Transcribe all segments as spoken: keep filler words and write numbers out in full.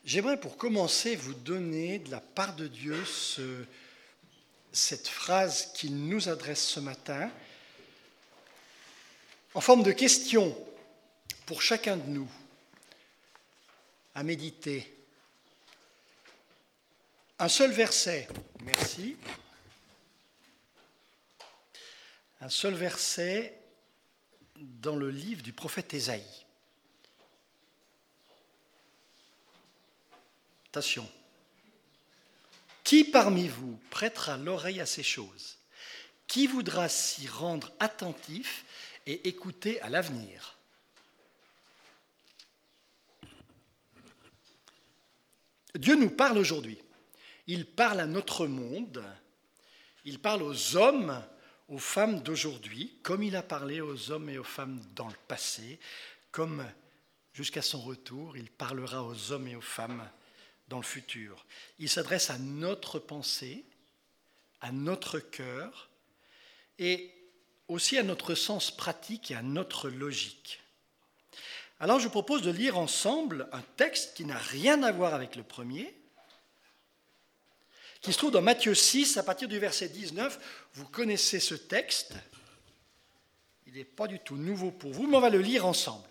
J'aimerais pour commencer vous donner de la part de Dieu ce, cette phrase qu'il nous adresse ce matin en forme de question pour chacun de nous à méditer. Un seul verset, merci, un seul verset dans le livre du prophète Ésaïe. Attention. Qui parmi vous prêtera l'oreille à ces choses? Qui voudra s'y rendre attentif et écouter à l'avenir? Dieu nous parle aujourd'hui. Il parle à notre monde. Il parle aux hommes, aux femmes d'aujourd'hui, comme il a parlé aux hommes et aux femmes dans le passé, comme jusqu'à son retour, il parlera aux hommes et aux femmes dans le futur. Il s'adresse à notre pensée, à notre cœur et aussi à notre sens pratique et à notre logique. Alors je vous propose de lire ensemble un texte qui n'a rien à voir avec le premier, qui se trouve dans Matthieu six à partir du verset dix-neuf. Vous connaissez ce texte, il n'est pas du tout nouveau pour vous, mais on va le lire ensemble.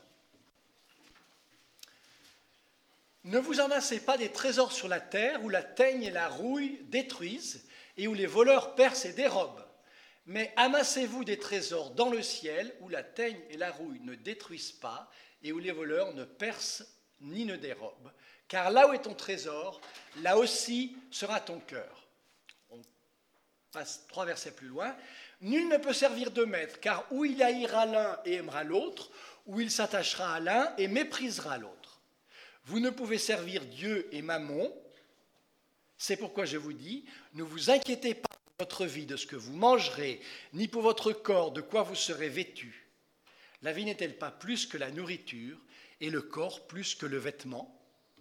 Ne vous amassez pas des trésors sur la terre où la teigne et la rouille détruisent et où les voleurs percent et dérobent. Mais amassez-vous des trésors dans le ciel où la teigne et la rouille ne détruisent pas et où les voleurs ne percent ni ne dérobent. Car là où est ton trésor, là aussi sera ton cœur. On passe trois versets plus loin. Nul ne peut servir deux maîtres, car ou il haïra l'un et aimera l'autre, ou il s'attachera à l'un et méprisera l'autre. Vous ne pouvez servir Dieu et Mammon. C'est pourquoi je vous dis, ne vous inquiétez pas pour votre vie de ce que vous mangerez, ni pour votre corps de quoi vous serez vêtus. La vie n'est-elle pas plus que la nourriture, et le corps plus que le vêtement?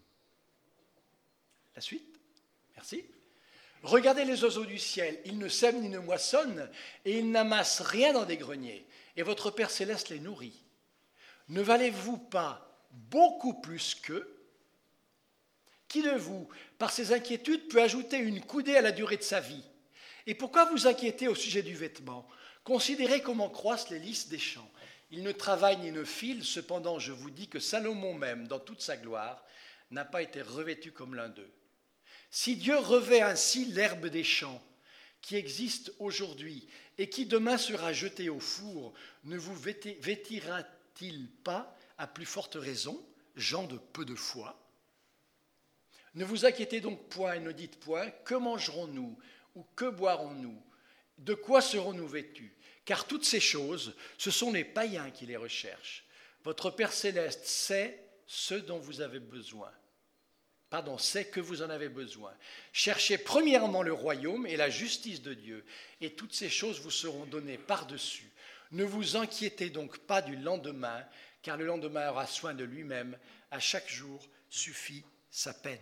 La suite, merci. Regardez les oiseaux du ciel, ils ne sèment ni ne moissonnent, et ils n'amassent rien dans des greniers, et votre Père céleste les nourrit. Ne valez-vous pas beaucoup plus qu'eux? Qui de vous, par ses inquiétudes, peut ajouter une coudée à la durée de sa vie? Et pourquoi vous inquiétez au sujet du vêtement? Considérez comment croissent les lys des champs. Ils ne travaillent ni ne filent, cependant je vous dis que Salomon même, dans toute sa gloire, n'a pas été revêtu comme l'un d'eux. Si Dieu revêt ainsi l'herbe des champs, qui existe aujourd'hui et qui demain sera jetée au four, ne vous vêtira-t-il pas à plus forte raison, gens de peu de foi? Ne vous inquiétez donc point et ne dites point, que mangerons-nous ou que boirons-nous? De quoi serons-nous vêtus? Car toutes ces choses, ce sont les païens qui les recherchent. Votre Père céleste sait ce dont vous avez besoin. Pardon, sait que vous en avez besoin. Cherchez premièrement le royaume et la justice de Dieu, et toutes ces choses vous seront données par-dessus. Ne vous inquiétez donc pas du lendemain, car le lendemain aura soin de lui-même. À chaque jour suffit sa peine.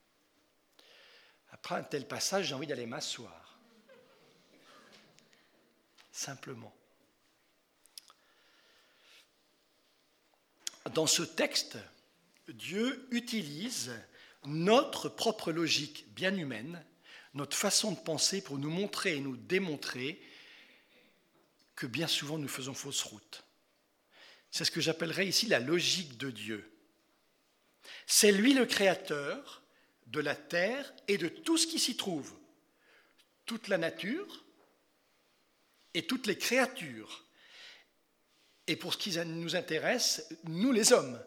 Après un tel passage, j'ai envie d'aller m'asseoir. Simplement. Dans ce texte, Dieu utilise notre propre logique bien humaine, notre façon de penser pour nous montrer et nous démontrer que bien souvent nous faisons fausse route. C'est ce que j'appellerais ici la logique de Dieu. C'est lui le créateur de la terre et de tout ce qui s'y trouve, toute la nature et toutes les créatures. Et pour ce qui nous intéresse, nous les hommes,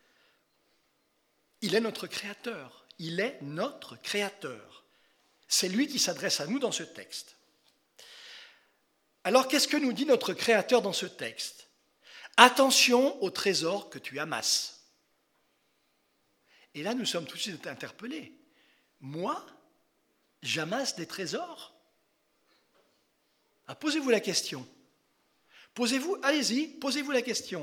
il est notre créateur, il est notre créateur. C'est lui qui s'adresse à nous dans ce texte. Alors qu'est-ce que nous dit notre créateur dans ce texte? Attention au trésor que tu amasses. Et là, nous sommes tout de suite interpellés. Moi, j'amasse des trésors? Ah, posez-vous la question. Posez-vous, allez-y, posez-vous la question.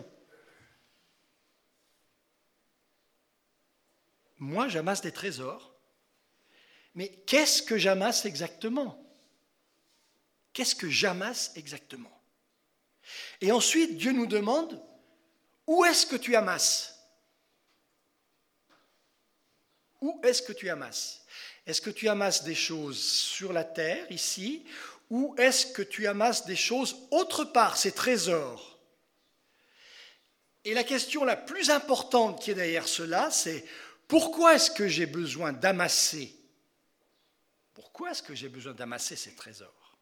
Moi, j'amasse des trésors. Mais qu'est-ce que j'amasse exactement? Qu'est-ce que j'amasse exactement? Et ensuite, Dieu nous demande, où est-ce que tu amasses? Où est-ce que tu amasses? Est-ce que tu amasses des choses sur la terre, ici, ou est-ce que tu amasses des choses autre part, ces trésors? Et la question la plus importante qui est derrière cela, c'est pourquoi est-ce que j'ai besoin d'amasser? Pourquoi est-ce que j'ai besoin d'amasser ces trésors?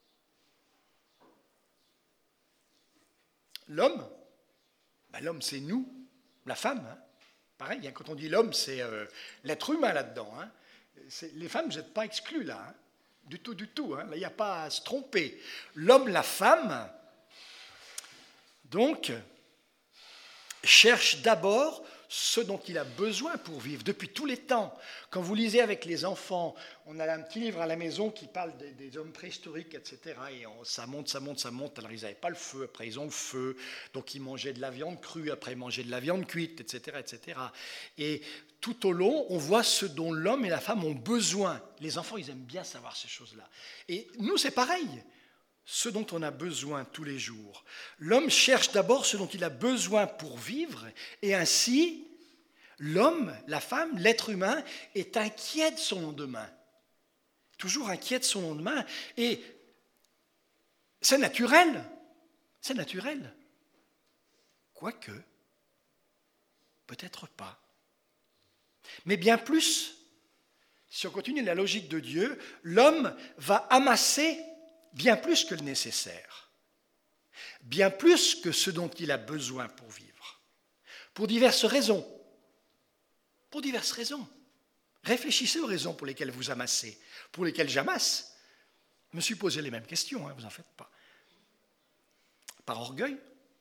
L'homme, ben l'homme c'est nous, la femme, hein. Pareil, hein, quand on dit l'homme, c'est euh, l'être humain là-dedans. Hein. Les femmes, vous n'êtes pas exclus là, hein. Du tout, du tout. Hein. Là, il n'y a pas à se tromper. L'homme, la femme, donc, cherche d'abord ce dont il a besoin pour vivre, depuis tous les temps. Quand vous lisez avec les enfants, on a un petit livre à la maison qui parle des, des hommes préhistoriques, et cetera. Et on, ça monte, ça monte, ça monte. Alors, ils n'avaient pas le feu, après, ils ont le feu. Donc, ils mangeaient de la viande crue, après, ils mangeaient de la viande cuite, et cetera, et cetera. Et tout au long, on voit ce dont l'homme et la femme ont besoin. Les enfants, ils aiment bien savoir ces choses-là. Et nous, c'est pareil. Ce dont on a besoin tous les jours. L'homme cherche d'abord ce dont il a besoin pour vivre, et ainsi, l'homme, la femme, l'être humain est inquiet de son lendemain. Toujours inquiet de son lendemain. Et c'est naturel. C'est naturel. Quoique, peut-être pas. Mais bien plus, si on continue la logique de Dieu, l'homme va amasser bien plus que le nécessaire, bien plus que ce dont il a besoin pour vivre, pour diverses raisons. Pour diverses raisons. Réfléchissez aux raisons pour lesquelles vous amassez, pour lesquelles j'amasse. Je me suis posé les mêmes questions, hein, vous n'en faites pas. Par orgueil?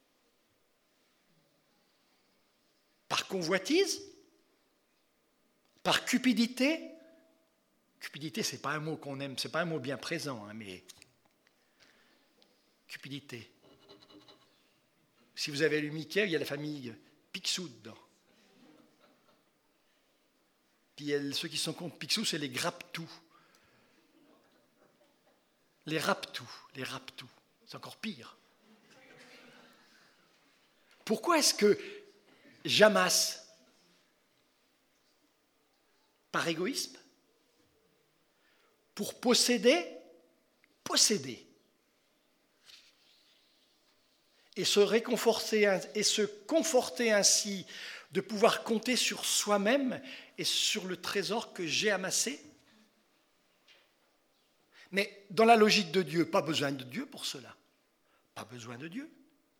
Par convoitise? Par cupidité? Cupidité, ce n'est pas un mot qu'on aime, ce n'est pas un mot bien présent, hein, mais cupidité. Si vous avez lu Mickey, il y a la famille Picsou dedans. Puis elle, ceux qui sont contre Picsou, c'est les Graptous. Les Raptous, les Raptous. C'est encore pire. Pourquoi est-ce que j'amasse? Par égoïsme? Pour posséder? Posséder. Et se réconforter et se conforter ainsi de pouvoir compter sur soi-même et sur le trésor que j'ai amassé. Mais dans la logique de Dieu, pas besoin de Dieu pour cela. Pas besoin de Dieu.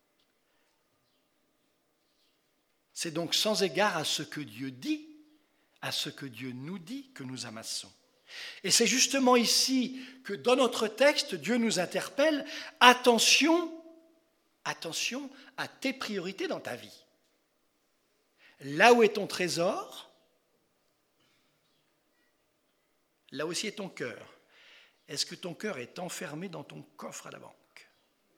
C'est donc sans égard à ce que Dieu dit, à ce que Dieu nous dit que nous amassons. Et c'est justement ici que dans notre texte, Dieu nous interpelle, attention, attention à tes priorités dans ta vie. Là où est ton trésor, là aussi est ton cœur. Est-ce que ton cœur est enfermé dans ton coffre à la banque?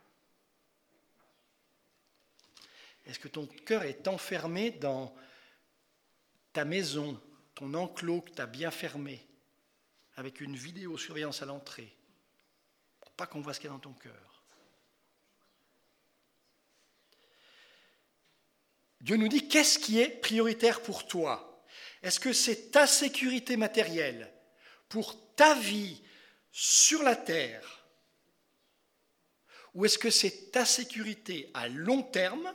Est-ce que ton cœur est enfermé dans ta maison, ton enclos que tu as bien fermé, avec une vidéosurveillance à l'entrée, pour pas qu'on voit ce qu'il y a dans ton cœur? Dieu nous dit, qu'est-ce qui est prioritaire pour toi? Est-ce que c'est ta sécurité matérielle pour ta vie sur la terre? Ou est-ce que c'est ta sécurité à long terme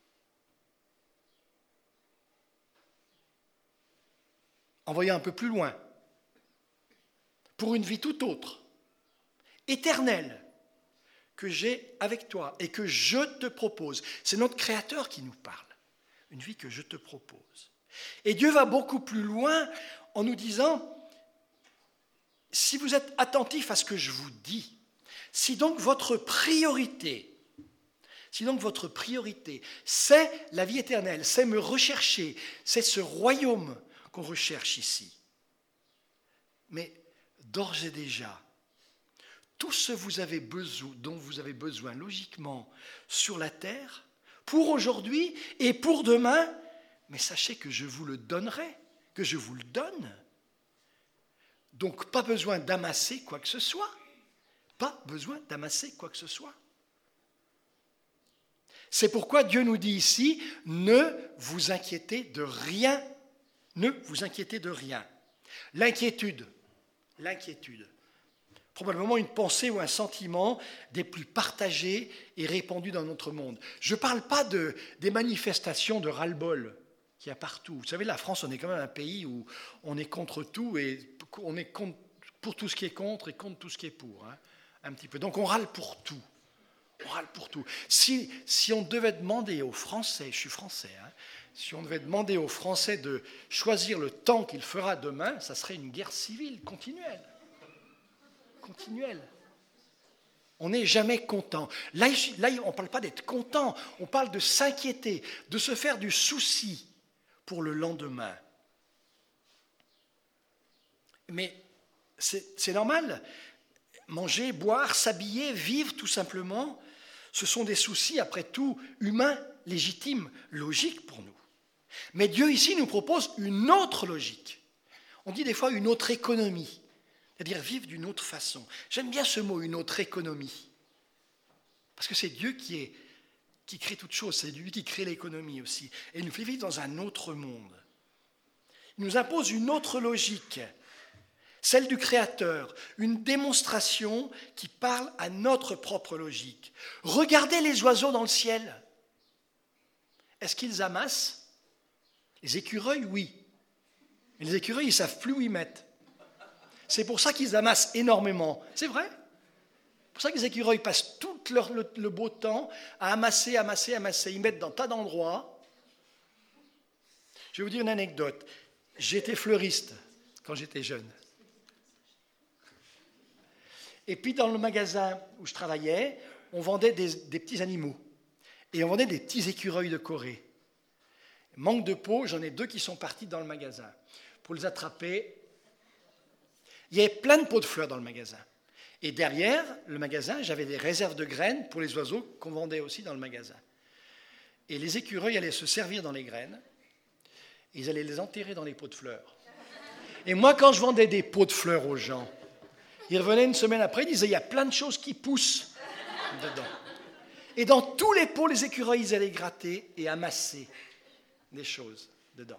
en voyant un peu plus loin, pour une vie tout autre, éternelle, que j'ai avec toi et que je te propose? C'est notre Créateur qui nous parle. Une vie que je te propose. Et Dieu va beaucoup plus loin en nous disant, si vous êtes attentifs à ce que je vous dis, si donc votre priorité, si donc votre priorité, c'est la vie éternelle, c'est me rechercher, c'est ce royaume qu'on recherche ici. Mais d'ores et déjà, tout ce vous avez besoin, dont vous avez besoin logiquement sur la terre, pour aujourd'hui et pour demain, mais sachez que je vous le donnerai, que je vous le donne. Donc pas besoin d'amasser quoi que ce soit, pas besoin d'amasser quoi que ce soit. C'est pourquoi Dieu nous dit ici, ne vous inquiétez de rien, Ne vous inquiétez de rien. L'inquiétude, l'inquiétude, probablement une pensée ou un sentiment des plus partagés et répandus dans notre monde. Je ne parle pas de, des manifestations de ras-le-bol qu'il y a partout. Vous savez, la France, on est quand même un pays où on est contre tout et on est contre, pour tout ce qui est contre et contre tout ce qui est pour, hein, un petit peu. Donc on râle pour tout. On râle pour tout. Si, si on devait demander aux Français, je suis français, hein, si on devait demander aux Français de choisir le temps qu'il fera demain, ça serait une guerre civile continuelle. Continuelle. On n'est jamais content. Là, là on ne parle pas d'être content, on parle de s'inquiéter, de se faire du souci pour le lendemain. Mais c'est, c'est normal. Manger, boire, s'habiller, vivre tout simplement, ce sont des soucis, après tout, humains, légitimes, logiques pour nous. Mais Dieu ici nous propose une autre logique. On dit des fois une autre économie, c'est-à-dire vivre d'une autre façon. J'aime bien ce mot, une autre économie, parce que c'est Dieu qui, est, qui crée toute chose, c'est lui qui crée l'économie aussi, et il nous fait vivre dans un autre monde. Il nous impose une autre logique, celle du Créateur, une démonstration qui parle à notre propre logique. Regardez les oiseaux dans le ciel. Est-ce qu'ils amassent? Les écureuils, oui. Mais les écureuils, ils ne savent plus où ils mettent. C'est pour ça qu'ils amassent énormément. C'est vrai. C'est pour ça que les écureuils passent tout leur, le, le beau temps à amasser, amasser, amasser. Ils mettent dans tas d'endroits. Je vais vous dire une anecdote. J'étais fleuriste quand j'étais jeune. Et puis dans le magasin où je travaillais, on vendait des, des petits animaux. Et on vendait des petits écureuils de Corée. Manque de peau, j'en ai deux qui sont partis dans le magasin. Pour les attraper, il y avait plein de pots de fleurs dans le magasin. Et derrière le magasin, j'avais des réserves de graines pour les oiseaux qu'on vendait aussi dans le magasin. Et les écureuils allaient se servir dans les graines. Et ils allaient les enterrer dans les pots de fleurs. Et moi, quand je vendais des pots de fleurs aux gens, ils revenaient une semaine après, ils disaient, il y a plein de choses qui poussent dedans. Et dans tous les pots, les écureuils, ils allaient gratter et amasser des choses dedans.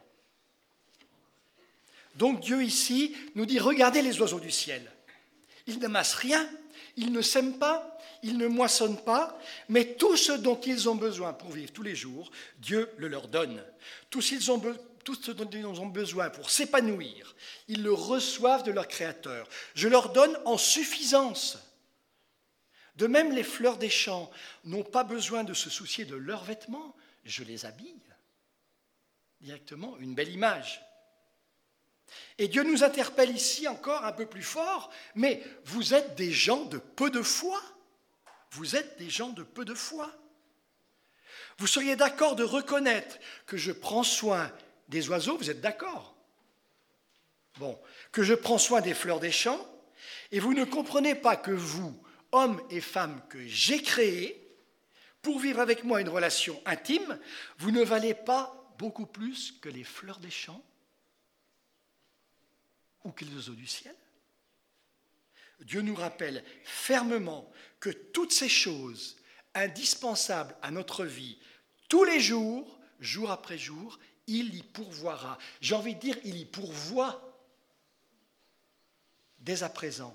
Donc Dieu ici nous dit, regardez les oiseaux du ciel. Ils n'amassent rien, ils ne sèment pas, ils ne moissonnent pas, mais tout ce dont ils ont besoin pour vivre tous les jours, Dieu le leur donne. Tout ce, ils ont be- tout ce dont ils ont besoin pour s'épanouir, ils le reçoivent de leur Créateur. Je leur donne en suffisance. De même, les fleurs des champs n'ont pas besoin de se soucier de leurs vêtements, je les habille. Directement, une belle image. Et Dieu nous interpelle ici encore un peu plus fort, mais vous êtes des gens de peu de foi. Vous êtes des gens de peu de foi. Vous seriez d'accord de reconnaître que je prends soin des oiseaux, vous êtes d'accord? Bon, que je prends soin des fleurs des champs, et vous ne comprenez pas que vous, hommes et femmes que j'ai créés, pour vivre avec moi une relation intime, vous ne valez pas beaucoup plus que les fleurs des champs ou que les oiseaux du ciel. Dieu nous rappelle fermement que toutes ces choses indispensables à notre vie, tous les jours, jour après jour, il y pourvoira. J'ai envie de dire, il y pourvoit dès à présent.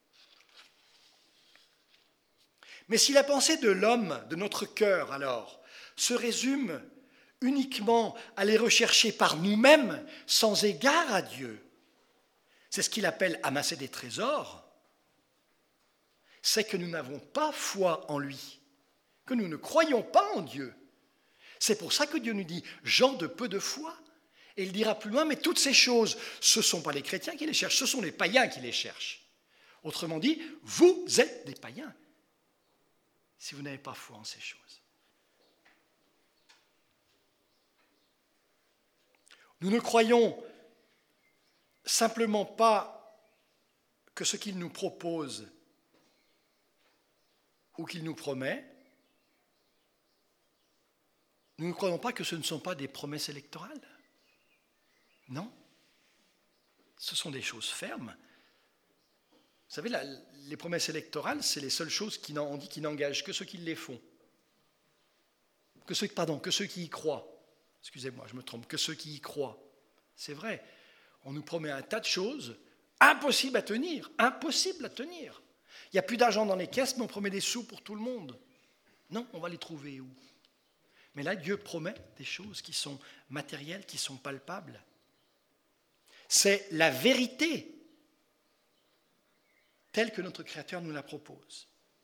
Mais si la pensée de l'homme, de notre cœur alors, se résume uniquement à les rechercher par nous-mêmes, sans égard à Dieu, c'est ce qu'il appelle amasser des trésors, c'est que nous n'avons pas foi en lui, que nous ne croyons pas en Dieu. C'est pour ça que Dieu nous dit « gens de peu de foi ». Et il dira plus loin « mais toutes ces choses, ce ne sont pas les chrétiens qui les cherchent, ce sont les païens qui les cherchent ». Autrement dit, vous êtes des païens si vous n'avez pas foi en ces choses. Nous ne croyons simplement pas que ce qu'il nous propose ou qu'il nous promet, nous ne croyons pas que ce ne sont pas des promesses électorales. Non. Ce sont des choses fermes. Vous savez, la, les promesses électorales, c'est les seules choses qui on dit qui n'engagent que ceux qui les font. Que ceux, pardon, que ceux qui y croient. Excusez-moi, je me trompe. Que ceux qui y croient. c'est vrai. On nous promet un tas de choses, impossibles à tenir, impossibles à tenir. Il n'y a plus d'argent dans les caisses, mais on promet des sous pour tout le monde. Non, on va les trouver où? Mais là, Dieu promet des choses qui sont matérielles, qui sont palpables. C'est la vérité telle que notre Créateur nous la propose.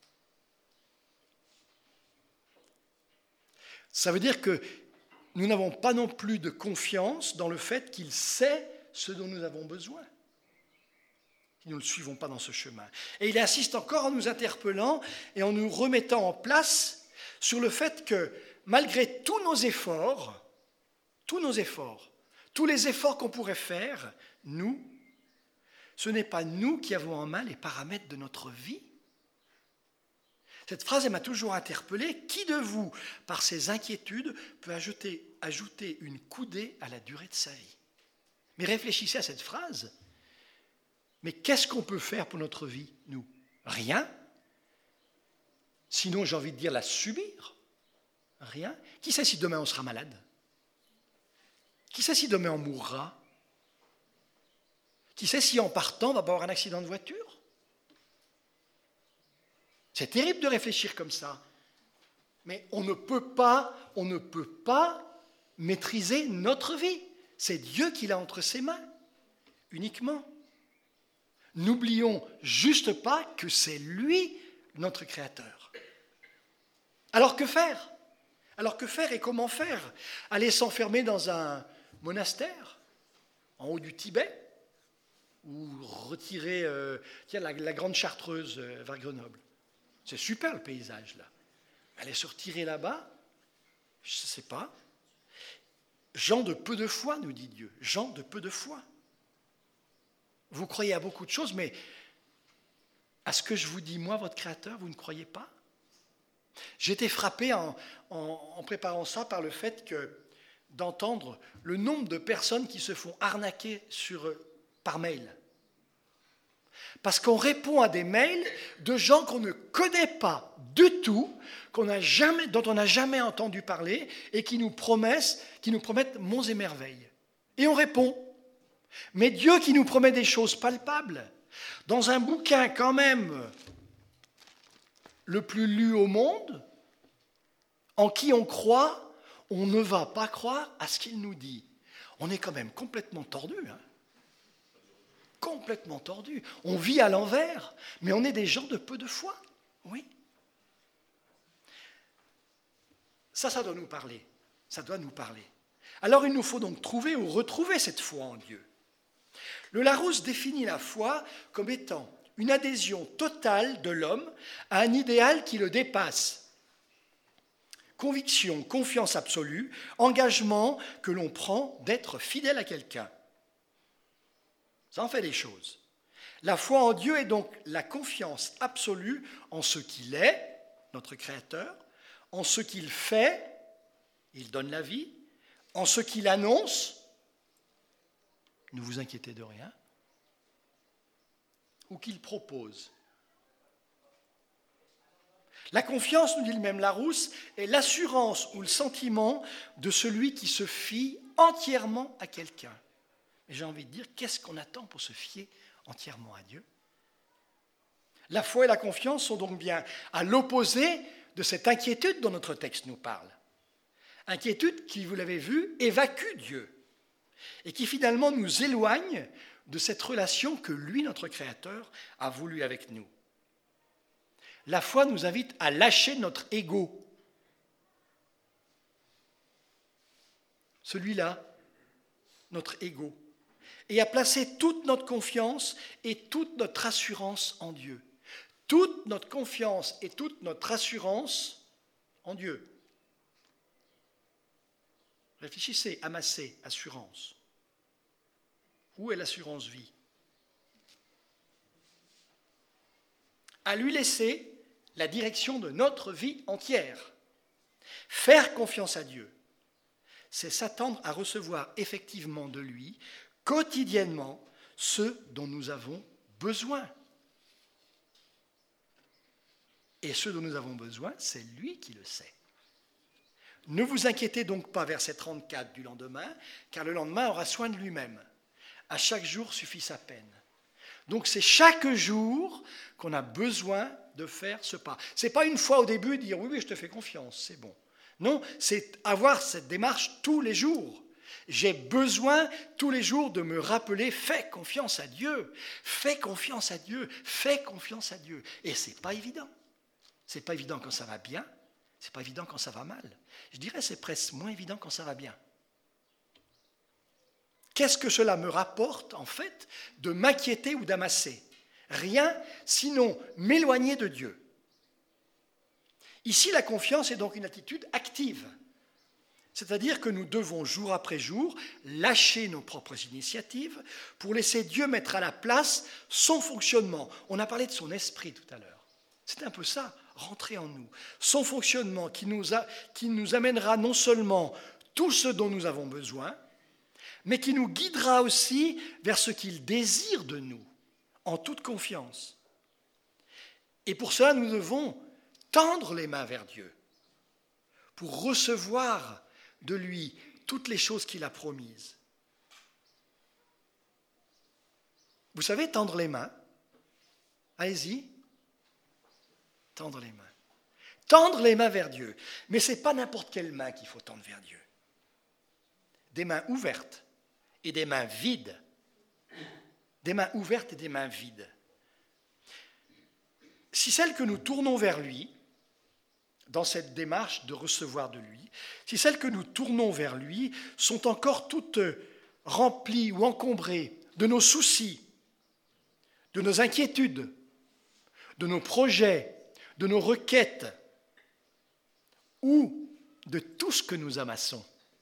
Ça veut dire que nous n'avons pas non plus de confiance dans le fait qu'il sait ce dont nous avons besoin. Nous ne le suivons pas dans ce chemin. Et il insiste encore en nous interpellant et en nous remettant en place sur le fait que malgré tous nos efforts, tous nos efforts, tous les efforts qu'on pourrait faire, nous, ce n'est pas nous qui avons en main les paramètres de notre vie. Cette phrase, elle m'a toujours interpellé. Qui de vous, par ses inquiétudes, peut ajouter, ajouter une coudée à la durée de sa vie? Mais réfléchissez à cette phrase. Mais qu'est-ce qu'on peut faire pour notre vie, nous? Rien. Sinon, j'ai envie de dire la subir. Rien. Qui sait si demain on sera malade? Qui sait si demain on mourra? Qui sait si en partant on va avoir un accident de voiture? C'est terrible de réfléchir comme ça. Mais on ne peut pas, on ne peut pas maîtriser notre vie. C'est Dieu qui l'a entre ses mains, uniquement. N'oublions juste pas que c'est lui notre Créateur. Alors que faire? Alors que faire et comment faire? Aller s'enfermer dans un monastère en haut du Tibet ou retirer euh, tiens, la, la grande Chartreuse euh, vers Grenoble? C'est super le paysage là. Aller se retirer là-bas, je ne sais pas. Gens de peu de foi, nous dit Dieu. Gens de peu de foi. Vous croyez à beaucoup de choses, mais à ce que je vous dis, moi, votre Créateur, vous ne croyez pas? J'ai été frappé en, en, en préparant ça par le fait que, d'entendre le nombre de personnes qui se font arnaquer sur, par mail. Parce qu'on répond à des mails de gens qu'on ne connaît pas du tout, qu'on n'a jamais, dont on n'a jamais entendu parler et qui nous promettent, qui nous promettent monts et merveilles. Et on répond. Mais Dieu qui nous promet des choses palpables, dans un bouquin quand même le plus lu au monde, en qui on croit, on ne va pas croire à ce qu'il nous dit. On est quand même complètement tordu, hein. Complètement tordu. On vit à l'envers, mais on est des gens de peu de foi. Oui. Ça, ça doit nous parler. Ça doit nous parler. Alors il nous faut donc trouver ou retrouver cette foi en Dieu. Le Larousse définit la foi comme étant une adhésion totale de l'homme à un idéal qui le dépasse. Conviction, confiance absolue, engagement que l'on prend d'être fidèle à quelqu'un. Ça en fait des choses. La foi en Dieu est donc la confiance absolue en ce qu'il est, notre Créateur, en ce qu'il fait, il donne la vie, en ce qu'il annonce, ne vous inquiétez de rien, ou qu'il propose. La confiance, nous dit le même Larousse, est l'assurance ou le sentiment de celui qui se fie entièrement à quelqu'un. Mais j'ai envie de dire, qu'est-ce qu'on attend pour se fier entièrement à Dieu? La foi et la confiance sont donc bien à l'opposé de cette inquiétude dont notre texte nous parle. Inquiétude qui, vous l'avez vu, évacue Dieu et qui finalement nous éloigne de cette relation que lui, notre Créateur, a voulu avec nous. La foi nous invite à lâcher notre ego. Celui-là, notre ego. Et à placer toute notre confiance et toute notre assurance en Dieu. Toute notre confiance et toute notre assurance en Dieu. Réfléchissez, amassez, assurance. Où est l'assurance vie? À lui laisser la direction de notre vie entière. Faire confiance à Dieu, c'est s'attendre à recevoir effectivement de lui, quotidiennement, ce dont nous avons besoin. Et ce dont nous avons besoin, c'est lui qui le sait. Ne vous inquiétez donc pas, verset trente-quatre, du lendemain, car le lendemain aura soin de lui-même. À chaque jour suffit sa peine. Donc c'est chaque jour qu'on a besoin de faire ce pas. Ce n'est pas une fois au début dire oui, oui, je te fais confiance, c'est bon. Non, c'est avoir cette démarche tous les jours. J'ai besoin tous les jours de me rappeler, fais confiance à Dieu, fais confiance à Dieu, fais confiance à Dieu. Et ce n'est pas évident. Ce n'est pas évident quand ça va bien, ce n'est pas évident quand ça va mal. Je dirais que c'est presque moins évident quand ça va bien. Qu'est-ce que cela me rapporte, en fait, de m'inquiéter ou d'amasser ? Rien, sinon m'éloigner de Dieu. Ici, la confiance est donc une attitude active. C'est-à-dire que nous devons, jour après jour, lâcher nos propres initiatives pour laisser Dieu mettre à la place son fonctionnement. On a parlé de son esprit tout à l'heure. C'est un peu ça, rentrer en nous. Son fonctionnement qui nous, a, qui nous amènera non seulement tout ce dont nous avons besoin, mais qui nous guidera aussi vers ce qu'il désire de nous, en toute confiance. Et pour cela, nous devons tendre les mains vers Dieu, pour recevoir de lui toutes les choses qu'il a promises. Vous savez, tendre les mains, allez-y, tendre les mains. Tendre les mains vers Dieu. Mais ce n'est pas n'importe quelle main qu'il faut tendre vers Dieu. Des mains ouvertes et des mains vides. Des mains ouvertes et des mains vides. Si celles que nous tournons vers lui, dans cette démarche de recevoir de lui, si celles que nous tournons vers lui sont encore toutes remplies ou encombrées de nos soucis, de nos inquiétudes, de nos projets, de nos requêtes, ou de tout ce que nous amassons.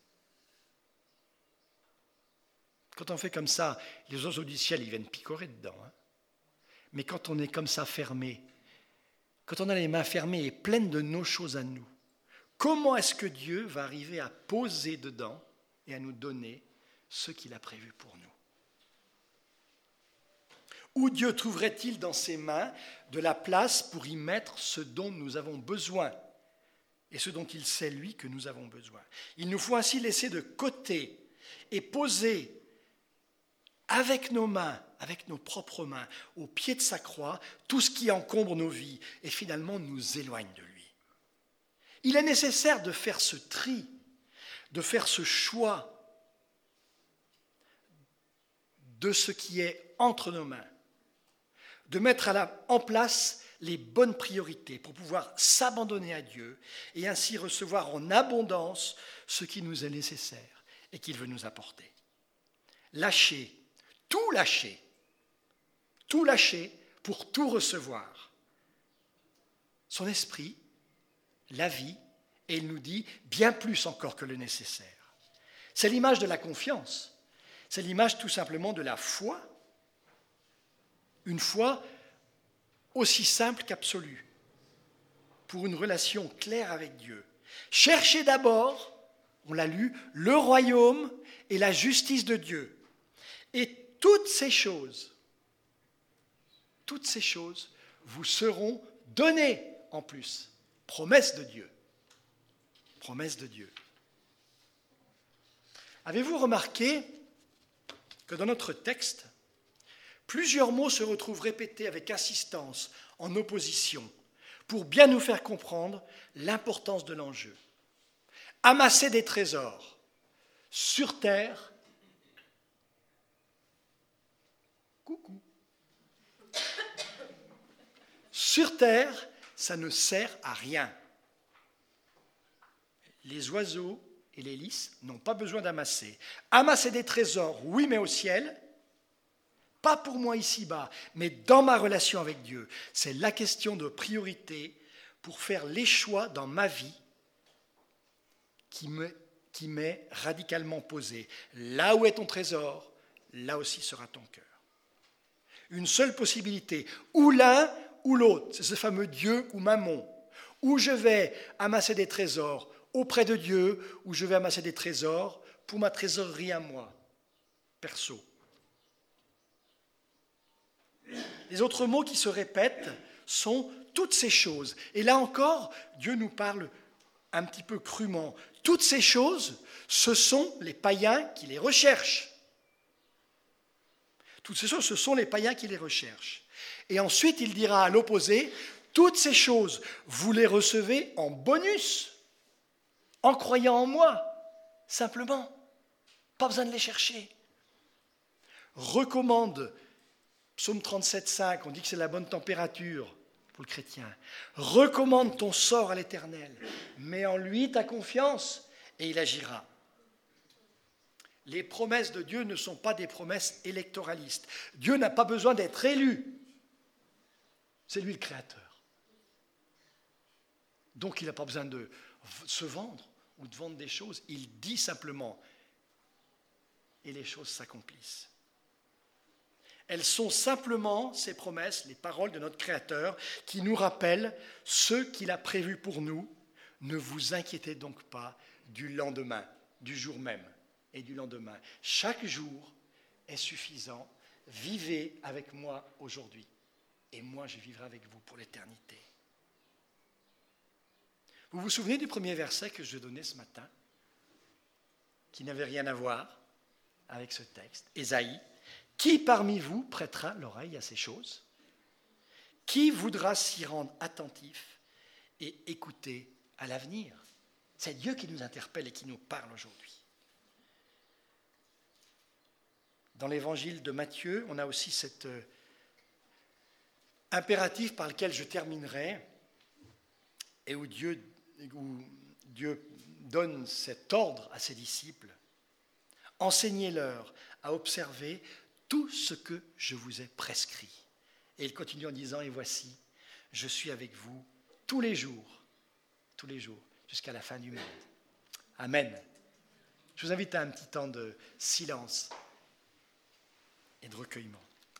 Quand on fait comme ça, les oiseaux du ciel, ils viennent picorer dedans. Hein. Mais quand on est comme ça fermé, quand on a les mains fermées et pleines de nos choses à nous, comment est-ce que Dieu va arriver à poser dedans et à nous donner ce qu'il a prévu pour nous ? Où Dieu trouverait-il dans ses mains de la place pour y mettre ce dont nous avons besoin et ce dont il sait, lui, que nous avons besoin ? Il nous faut ainsi laisser de côté et poser avec nos mains, avec nos propres mains, au pied de sa croix, tout ce qui encombre nos vies et finalement nous éloigne de lui. Il est nécessaire de faire ce tri, de faire ce choix de ce qui est entre nos mains, de mettre à la, en place les bonnes priorités pour pouvoir s'abandonner à Dieu et ainsi recevoir en abondance ce qui nous est nécessaire et qu'il veut nous apporter. Lâcher, tout lâcher, tout lâcher pour tout recevoir. Son esprit, la vie, et il nous dit bien plus encore que le nécessaire. C'est l'image de la confiance, c'est l'image tout simplement de la foi, une foi aussi simple qu'absolue, pour une relation claire avec Dieu. Cherchez d'abord, on l'a lu, le royaume et la justice de Dieu. Et toutes ces choses, toutes ces choses vous seront données en plus. Promesse de Dieu. Promesse de Dieu. Avez-vous remarqué que dans notre texte, plusieurs mots se retrouvent répétés avec insistance, en opposition, pour bien nous faire comprendre l'importance de l'enjeu. Amasser des trésors sur terre. Coucou. Sur terre, ça ne sert à rien. Les oiseaux et les lys n'ont pas besoin d'amasser. Amasser des trésors, oui, mais au ciel, pas pour moi ici-bas, mais dans ma relation avec Dieu. C'est la question de priorité pour faire les choix dans ma vie qui me, qui m'est radicalement posée. Là où est ton trésor, là aussi sera ton cœur. Une seule possibilité, ou l'un ou l'autre, c'est ce fameux Dieu ou Mammon. Ou je vais amasser des trésors auprès de Dieu, ou je vais amasser des trésors pour ma trésorerie à moi, perso. Les autres mots qui se répètent sont toutes ces choses. Et là encore, Dieu nous parle un petit peu crûment, toutes ces choses, ce sont les païens qui les recherchent. Toutes ces choses, ce sont les païens qui les recherchent. Et ensuite, il dira à l'opposé, toutes ces choses, vous les recevez en bonus, en croyant en moi, simplement. Pas besoin de les chercher. Recommande, psaume trente-sept, cinq, on dit que c'est la bonne température pour le chrétien. Recommande ton sort à l'Éternel, mets en lui ta confiance et il agira. Les promesses de Dieu ne sont pas des promesses électoralistes. Dieu n'a pas besoin d'être élu. C'est lui le créateur. Donc il n'a pas besoin de se vendre ou de vendre des choses. Il dit simplement et les choses s'accomplissent. Elles sont simplement ces promesses, les paroles de notre Créateur qui nous rappellent ce qu'il a prévu pour nous. Ne vous inquiétez donc pas du lendemain, du jour même et du lendemain. Chaque jour est suffisant. Vivez avec moi aujourd'hui et moi je vivrai avec vous pour l'éternité. Vous vous souvenez du premier verset que je donnais ce matin, qui n'avait rien à voir avec ce texte, Ésaïe. Qui parmi vous prêtera l'oreille à ces choses? Qui voudra s'y rendre attentif et écouter à l'avenir? C'est Dieu qui nous interpelle et qui nous parle aujourd'hui. Dans l'évangile de Matthieu, on a aussi cet euh, impératif par lequel je terminerai et où Dieu, où Dieu donne cet ordre à ses disciples. Enseignez-leur à observer tout ce que je vous ai prescrit. Et il continue en disant, et voici, je suis avec vous tous les jours, tous les jours, jusqu'à la fin du monde. Amen. Je vous invite à un petit temps de silence et de recueillement.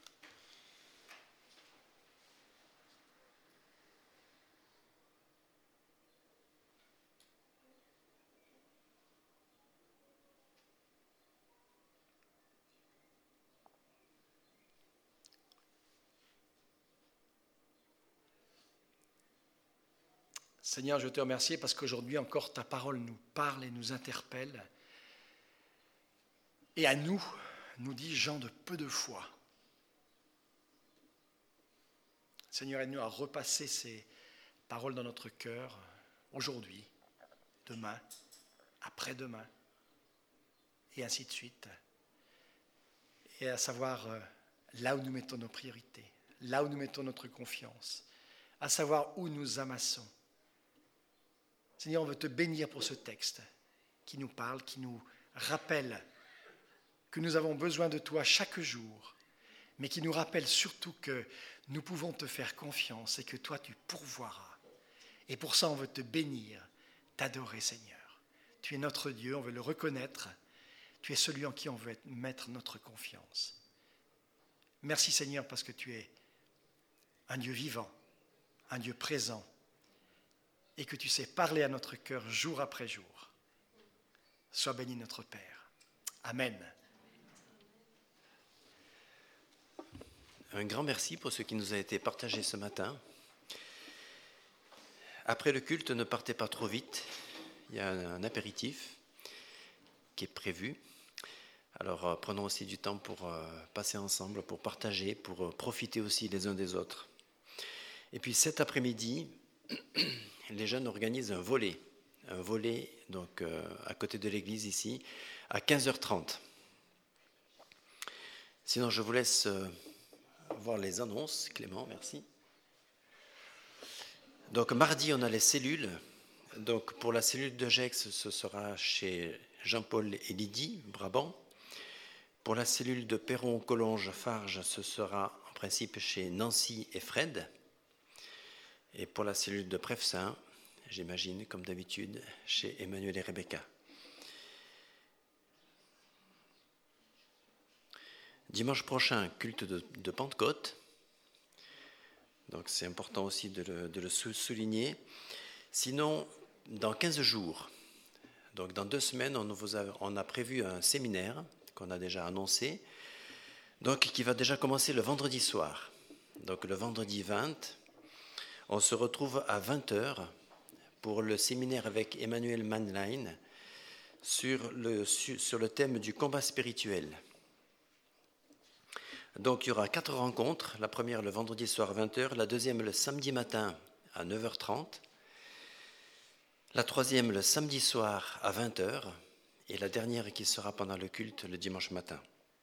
Seigneur, je te remercie parce qu'aujourd'hui encore ta parole nous parle et nous interpelle. Et à nous, nous dit gens de peu de foi. Seigneur, aide-nous à repasser ces paroles dans notre cœur aujourd'hui, demain, après-demain, et ainsi de suite. Et à savoir là où nous mettons nos priorités, là où nous mettons notre confiance, à savoir où nous amassons. Seigneur, on veut te bénir pour ce texte qui nous parle, qui nous rappelle que nous avons besoin de toi chaque jour, mais qui nous rappelle surtout que nous pouvons te faire confiance et que toi tu pourvoiras. Et pour ça, on veut te bénir, t'adorer, Seigneur. Tu es notre Dieu, on veut le reconnaître. Tu es celui en qui on veut mettre notre confiance. Merci, Seigneur, parce que tu es un Dieu vivant, un Dieu présent, et que tu sais parler à notre cœur jour après jour. Sois béni notre Père. Amen. Un grand merci pour ce qui nous a été partagé ce matin. Après le culte, ne partez pas trop vite. Il y a un apéritif qui est prévu. Alors euh, prenons aussi du temps pour euh, passer ensemble, pour partager, pour euh, profiter aussi les uns des autres. Et puis cet après-midi, les jeunes organisent un volley, un volley donc, euh, à côté de l'église ici, à quinze heures trente. Sinon, je vous laisse euh, voir les annonces. Clément, merci. Donc mardi, on a les cellules. Donc pour la cellule de Gex, ce sera chez Jean-Paul et Lydie, Brabant. Pour la cellule de Perron-Collonges-Farges, ce sera en principe chez Nancy et Fred. Et pour la cellule de Prefsaint, j'imagine, comme d'habitude, chez Emmanuel et Rebecca. Dimanche prochain, culte de, de Pentecôte. Donc c'est important aussi de le, de le souligner. Sinon, dans quinze jours, donc dans deux semaines, on, vous a, on a prévu un séminaire qu'on a déjà annoncé, donc qui va déjà commencer le vendredi soir. Donc le vendredi vingt, on se retrouve à vingt heures pour le séminaire avec Emmanuel Mannlein sur le, sur le thème du combat spirituel. Donc il y aura quatre rencontres, la première le vendredi soir à vingt heures, la deuxième le samedi matin à neuf heures trente, la troisième le samedi soir à vingt heures et la dernière qui sera pendant le culte le dimanche matin.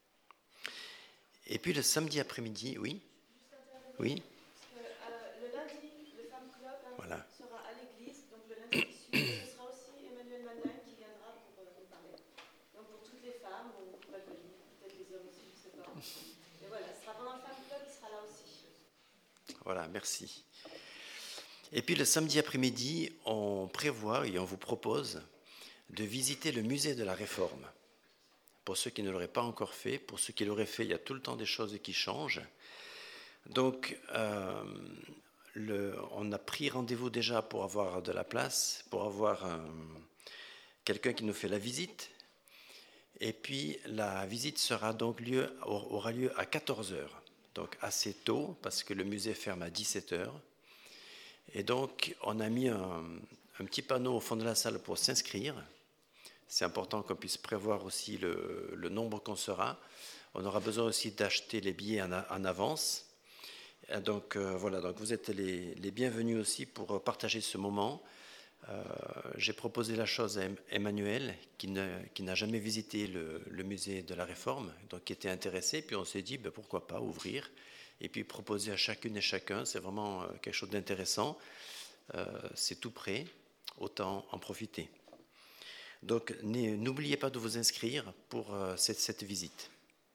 Et puis le samedi après-midi, oui, oui. Parce que, euh, le lundi, le Femme Club hein, Voilà. sera à l'église, donc le lundi qui suit, ce sera aussi Emmanuel Mannlein qui viendra pour euh, nous parler. Donc pour toutes les femmes, ou pas que lui, peut-être les hommes aussi, je ne sais pas. Et voilà, ce sera pendant le Femme Club, il sera là aussi. Voilà, merci. Et puis le samedi après-midi, on prévoit et on vous propose de visiter le musée de la Réforme. Pour ceux qui ne l'auraient pas encore fait, pour ceux qui l'auraient fait, il y a tout le temps des choses qui changent. Donc, euh, le, on a pris rendez-vous déjà pour avoir de la place, pour avoir euh, quelqu'un qui nous fait la visite. Et puis, la visite sera donc lieu, aura lieu à quatorze heures, donc assez tôt, parce que le musée ferme à dix-sept heures. Et donc, on a mis un, un petit panneau au fond de la salle pour s'inscrire. C'est important qu'on puisse prévoir aussi le, le nombre qu'on sera. On aura besoin aussi d'acheter les billets en, en avance. Et donc euh, voilà, donc vous êtes les, les bienvenus aussi pour partager ce moment. Euh, j'ai proposé la chose à Emmanuel, qui, ne, qui n'a jamais visité le, le musée de la Réforme, donc qui était intéressé. Puis on s'est dit, ben, pourquoi pas ouvrir et puis proposer à chacune et chacun. C'est vraiment quelque chose d'intéressant. Euh, c'est tout prêt, autant en profiter. Donc, n'oubliez pas de vous inscrire pour euh, cette, cette visite.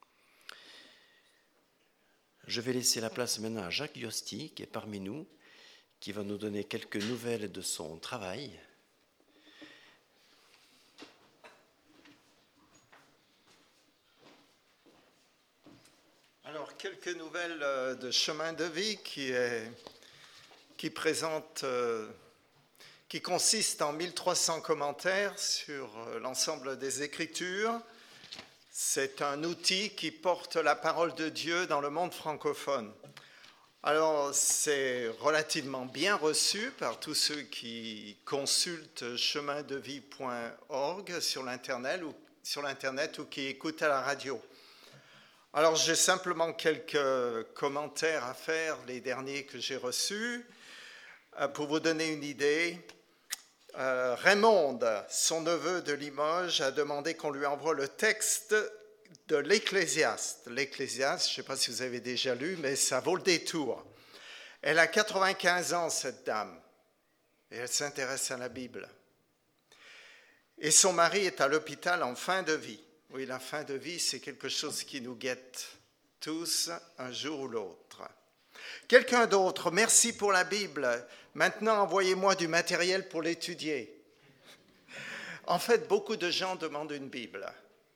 Je vais laisser la place maintenant à Jacques Yosti, qui est parmi nous, qui va nous donner quelques nouvelles de son travail. Alors, quelques nouvelles de Chemin de vie qui, est, qui présente... Euh, qui consiste en mille trois cents commentaires sur l'ensemble des Écritures. C'est un outil qui porte la parole de Dieu dans le monde francophone. Alors, c'est relativement bien reçu par tous ceux qui consultent chemin de vie point org sur l'Internet ou, sur l'Internet ou qui écoutent à la radio. Alors, j'ai simplement quelques commentaires à faire, les derniers que j'ai reçus. Pour vous donner une idée, euh, Raymond, son neveu de Limoges, a demandé qu'on lui envoie le texte de l'Ecclésiaste. L'Ecclésiaste, je ne sais pas si vous avez déjà lu, mais ça vaut le détour. Elle a quatre-vingt-quinze ans, cette dame, et elle s'intéresse à la Bible. Et son mari est à l'hôpital en fin de vie. Oui, la fin de vie, c'est quelque chose qui nous guette tous un jour ou l'autre. Quelqu'un d'autre, merci pour la Bible. Maintenant, envoyez-moi du matériel pour l'étudier. En fait, beaucoup de gens demandent une Bible.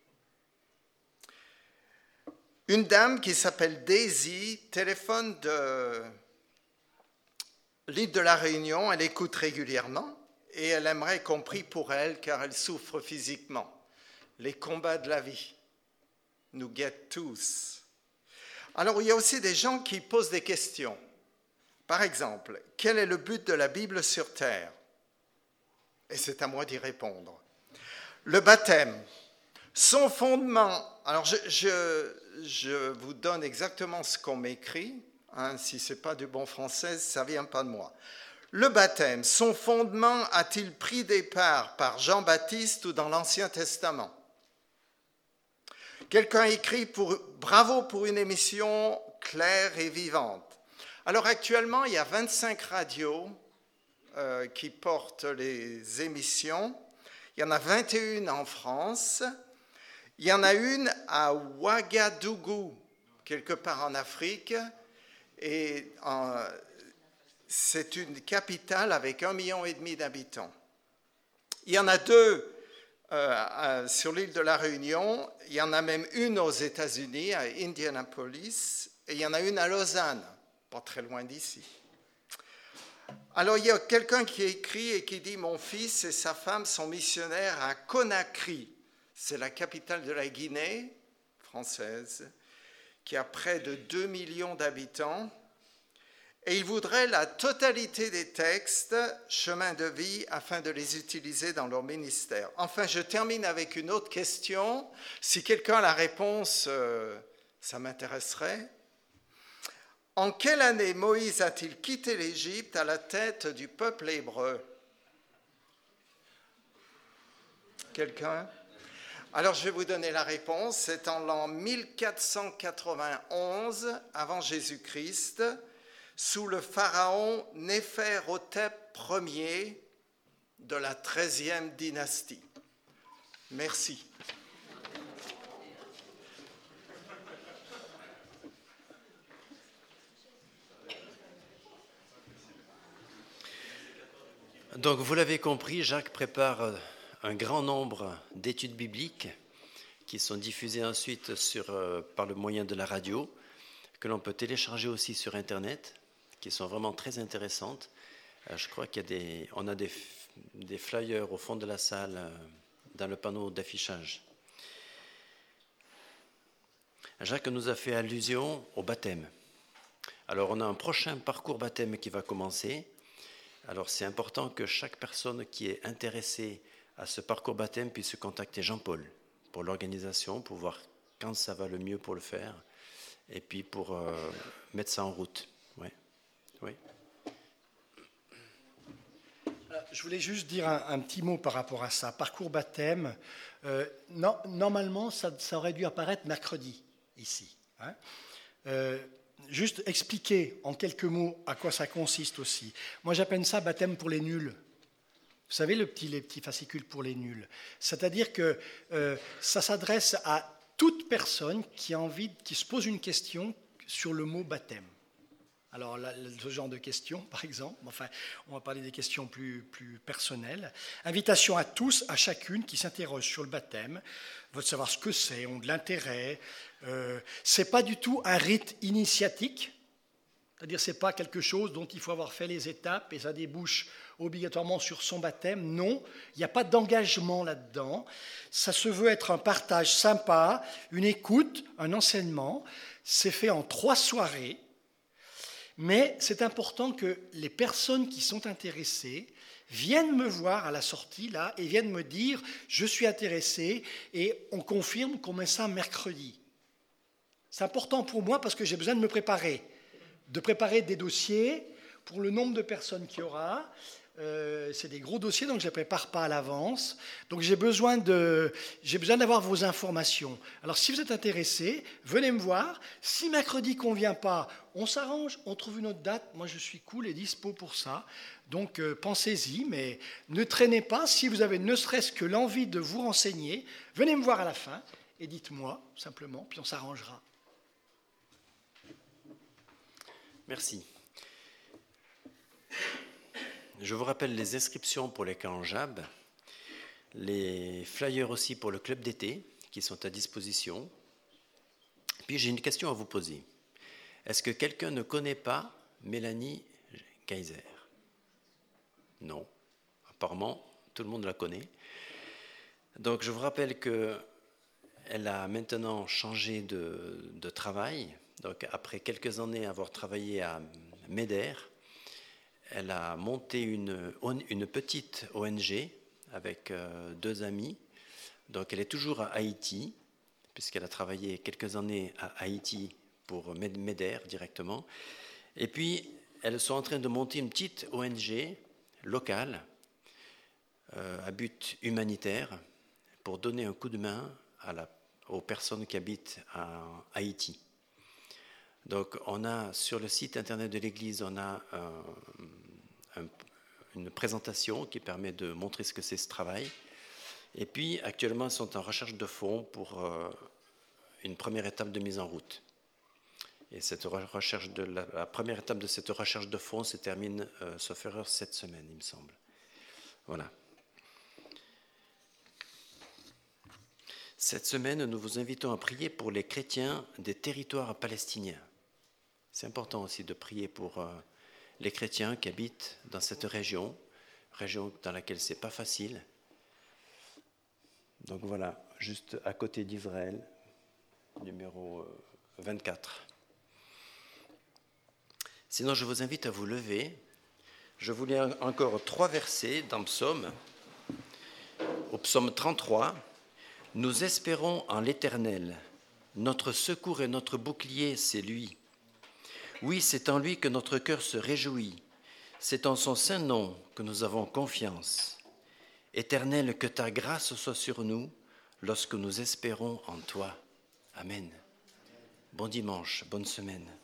Une dame qui s'appelle Daisy téléphone de l'île de la Réunion. Elle écoute régulièrement et elle aimerait qu'on prie pour elle car elle souffre physiquement. Les combats de la vie nous guettent tous. Alors, il y a aussi des gens qui posent des questions. Par exemple, quel est le but de la Bible sur terre? Et c'est à moi d'y répondre. Le baptême, son fondement. Alors, je, je, je vous donne exactement ce qu'on m'écrit. Hein, si ce n'est pas du bon français, ça ne vient pas de moi. Le baptême, son fondement a-t-il pris départ par Jean-Baptiste ou dans l'Ancien Testament? Quelqu'un écrit pour, « Bravo pour une émission claire et vivante ». Alors actuellement, il y a vingt-cinq radios euh, qui portent les émissions. Il y en a vingt et une en France. Il y en a une à Ouagadougou, quelque part en Afrique. Et en, c'est une capitale avec un million et demi d'habitants. Il y en a deux euh, sur l'île de la Réunion. Il y en a même une aux États-Unis, à Indianapolis. Et il y en a une à Lausanne, pas très loin d'ici. Alors, il y a quelqu'un qui écrit et qui dit « Mon fils et sa femme sont missionnaires à Conakry. » C'est la capitale de la Guinée française, qui a près de deux millions d'habitants. Et ils voudraient la totalité des textes chemin de vie afin de les utiliser dans leur ministère. Enfin, je termine avec une autre question. Si quelqu'un a la réponse, euh, ça m'intéresserait. En quelle année Moïse a-t-il quitté l'Égypte à la tête du peuple hébreu? Quelqu'un? Alors, je vais vous donner la réponse. C'est en l'an mille quatre cent quatre-vingt-onze avant Jésus-Christ, sous le pharaon Néfer-Hotep Ier de la treizième dynastie. Merci. Donc, vous l'avez compris, Jacques prépare un grand nombre d'études bibliques qui sont diffusées ensuite sur, euh, par le moyen de la radio, que l'on peut télécharger aussi sur Internet, qui sont vraiment très intéressantes. Euh, je crois qu'il y a des, on a des, des flyers au fond de la salle, euh, dans le panneau d'affichage. Jacques nous a fait allusion au baptême. Alors, on a un prochain parcours baptême qui va commencer. Alors, c'est important que chaque personne qui est intéressée à ce parcours baptême puisse contacter Jean-Paul pour l'organisation, pour voir quand ça va le mieux pour le faire, et puis pour euh, mettre ça en route. Ouais. Oui. Je voulais juste dire un, un petit mot par rapport à ça. Parcours baptême, euh, non, normalement, ça, ça aurait dû apparaître mercredi, ici. Hein. Euh, juste expliquer en quelques mots à quoi ça consiste aussi. Moi, j'appelle ça baptême pour les nuls. Vous savez, le petit, les petits fascicules pour les nuls. C'est-à-dire que euh, ça s'adresse à toute personne qui a envie, qui se pose une question sur le mot baptême. Alors, là, ce genre de questions, par exemple, enfin, on va parler des questions plus, plus personnelles. Invitation à tous, à chacune qui s'interroge sur le baptême, veut savoir ce que c'est, ont de l'intérêt. Euh, ce n'est pas du tout un rite initiatique, c'est-à-dire ce n'est pas quelque chose dont il faut avoir fait les étapes et ça débouche obligatoirement sur son baptême. Non, il n'y a pas d'engagement là-dedans. Ça se veut être un partage sympa, une écoute, un enseignement. C'est fait en trois soirées. Mais c'est important que les personnes qui sont intéressées viennent me voir à la sortie, là, et viennent me dire « je suis intéressé » et on confirme qu'on met ça mercredi. C'est important pour moi parce que j'ai besoin de me préparer, de préparer des dossiers pour le nombre de personnes qu'il y aura. Euh, c'est des gros dossiers, donc je ne les prépare pas à l'avance. Donc j'ai besoin, de, j'ai besoin d'avoir vos informations. Alors si vous êtes intéressé, venez me voir. Si mercredi ne convient pas, on s'arrange, on trouve une autre date. Moi je suis cool et dispo pour ça. Donc euh, pensez-y, mais ne traînez pas. Si vous avez ne serait-ce que l'envie de vous renseigner, venez me voir à la fin et dites-moi simplement, puis on s'arrangera. Merci. Je vous rappelle les inscriptions pour les camps J A B, les flyers aussi pour le club d'été qui sont à disposition. Puis j'ai une question à vous poser. Est-ce que quelqu'un ne connaît pas Mélanie Geyser? Non. Apparemment, tout le monde la connaît. Donc je vous rappelle qu'elle a maintenant changé de, de travail. Donc après quelques années à avoir travaillé à Médère, elle a monté une, une petite O N G avec euh, deux amis. Donc elle est toujours à Haïti, puisqu'elle a travaillé quelques années à Haïti pour Médère directement. Et puis, elles sont en train de monter une petite O N G locale euh, à but humanitaire pour donner un coup de main à la, aux personnes qui habitent à Haïti. Donc, on a sur le site internet de l'Église, on a un, un, une présentation qui permet de montrer ce que c'est ce travail. Et puis, actuellement, ils sont en recherche de fonds pour euh, une première étape de mise en route. Et cette recherche de la, la première étape de cette recherche de fonds se termine, euh, sauf erreur, cette semaine, il me semble. Voilà. Cette semaine, nous vous invitons à prier pour les chrétiens des territoires palestiniens. C'est important aussi de prier pour euh, les chrétiens qui habitent dans cette région, région dans laquelle c'est pas facile. Donc voilà, juste à côté d'Israël, numéro vingt-quatre. Sinon, je vous invite à vous lever. Je vous lis encore trois versets dans Psaume. Au Psaume trente-trois, « Nous espérons en l'Éternel. Notre secours et notre bouclier, c'est lui. Oui, c'est en lui que notre cœur se réjouit. C'est en son saint nom que nous avons confiance. Éternel, que ta grâce soit sur nous lorsque nous espérons en toi. » Amen. Bon dimanche, bonne semaine.